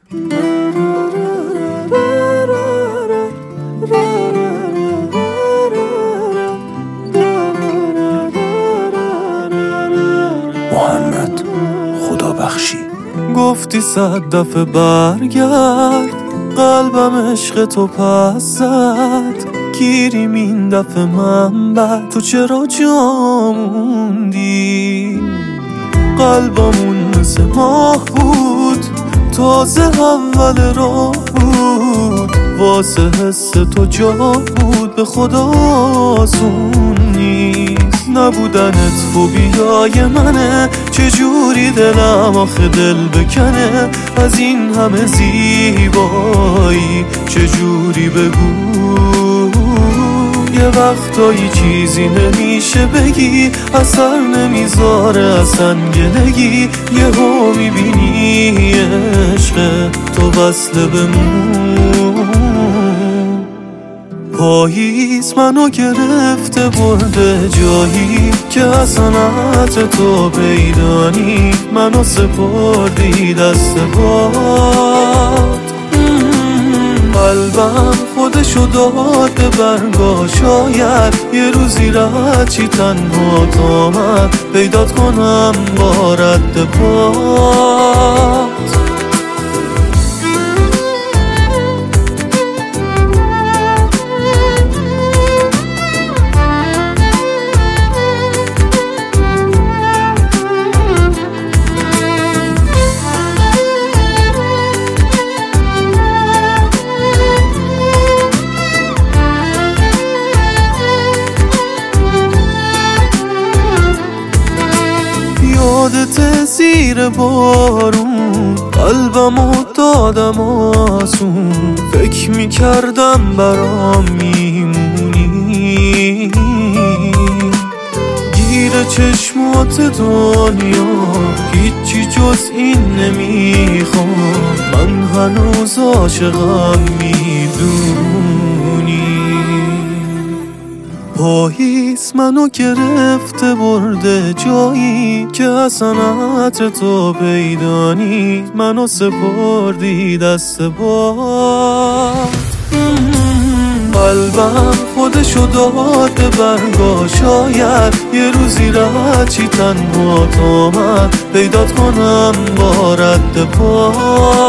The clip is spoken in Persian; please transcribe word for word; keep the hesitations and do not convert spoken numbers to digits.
محمد خدا بخشی. گفتی صد دفعه برگرد، قلبم عشق تو پس زد. گیریم این دفعه من بد، تو چرا جا موندی؟ قلبمون مثل ماه بود، تازه اول راه بود. واسه حس تو جا بود، به خدا آسون نیست. نبودنت فوبیای منه، چجوری دلم آخه دل بکنه. از این همه زیبایی چجوری بگو؟ یه وقتایی چیزی نمیشه بگی، اثر نمیذاره اصلا گلگی. یهو میبینی عشق تو وصله بمون. پاییز منو گرفته برده جایی که حسنات تو پیدانی. منو سپردی دست باد، قلبم خودشو داد به برگا. شاید یه روزی رد چی تنها تا من پیدات کنم با رد پات. یادت زیر بارون قلبمو دادم آسون. فکر میکردم برام میمونی، گیر چشمات دنیا هیچی جز این نمیخوام. من هنوز عاشقم میدونی. پاییز منو گرفته برده جایی که حسنات تو پیدانی. منو سپردی دست باد، قلبم خودشو داد به برگا. شاید یه روزی رد چی تنها تا من پیدات کنم با رد پا.